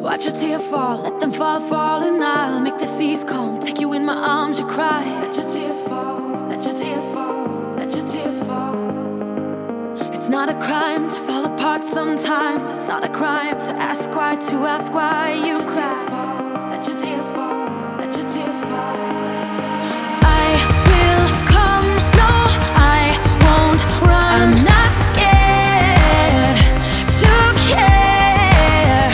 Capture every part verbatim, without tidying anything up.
Watch your tear fall, let them fall, fall, and I'll make the seas calm. Take you in my arms, you cry. Let your tears fall, let your tears fall, let your tears fall. It's not a crime to fall apart sometimes. It's not a crime to ask why, to ask why you cry. Let your tears fall, let your tears fall. I will come, no, I won't run. I'm not scared to care.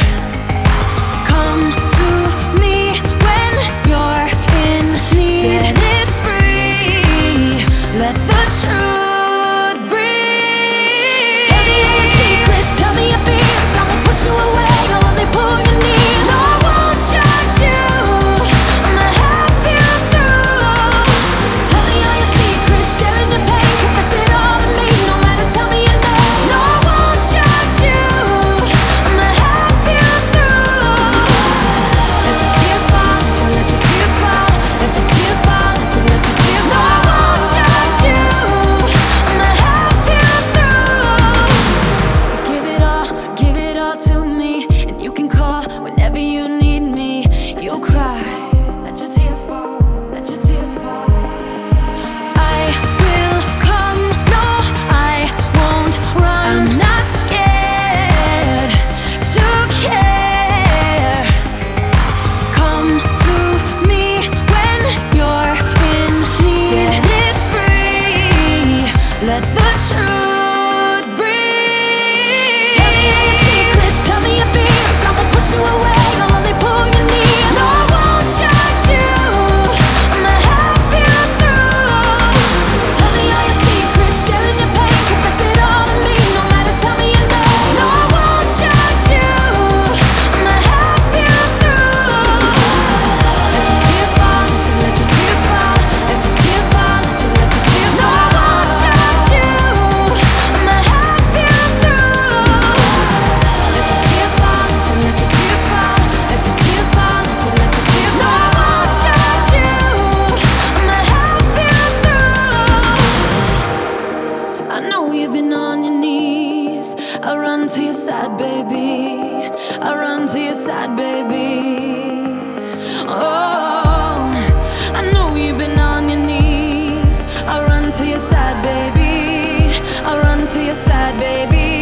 Come to me when you're in need. Set it free, let the truth breathe. Tell me all your secrets, tell me your fears. I won't push you away, I'll only pull you near. No, I won't judge you, I'ma help you through. Tell me all your secrets, sharing your pain, confess it all to me. No matter, tell me your name. No, I won't judge you, I'ma help you through. Let your tears fall, let your, let your tears fall, let your tears fall, let your, let your tears fall. No, I won't judge you, I'ma help you through. So give it all, give it all to me, and you can call whenever you need me. You cry. Let your tears fall, let your tears fall. I will come, no, I won't run. I'm not scared to care. Come to me when you're in need. Set it free, let the truth breathe. Tell me all your secrets, tell me your fears. I won't push you away, I'll only pull you near. No, I won't judge you, I'ma help you through. Tell me all your secrets, sharing your pain, confess it all to me. No matter, tell me your name. No, I won't judge you, I'ma help you through. Let your tears fall, let your, let your tears fall, let your tears fall, let your, let your tears fall. No, I won't judge you, I'ma help you through. Let your tears fall, let your, let your tears fall, let your tears fall, let your, let your tears fall. No, I won't judge you, I'ma help you through. I know you've been on your knees. I run to your side, baby. I run to your side, baby. Oh, I know you've been on your knees. I run to your side, baby. I run to your side, baby.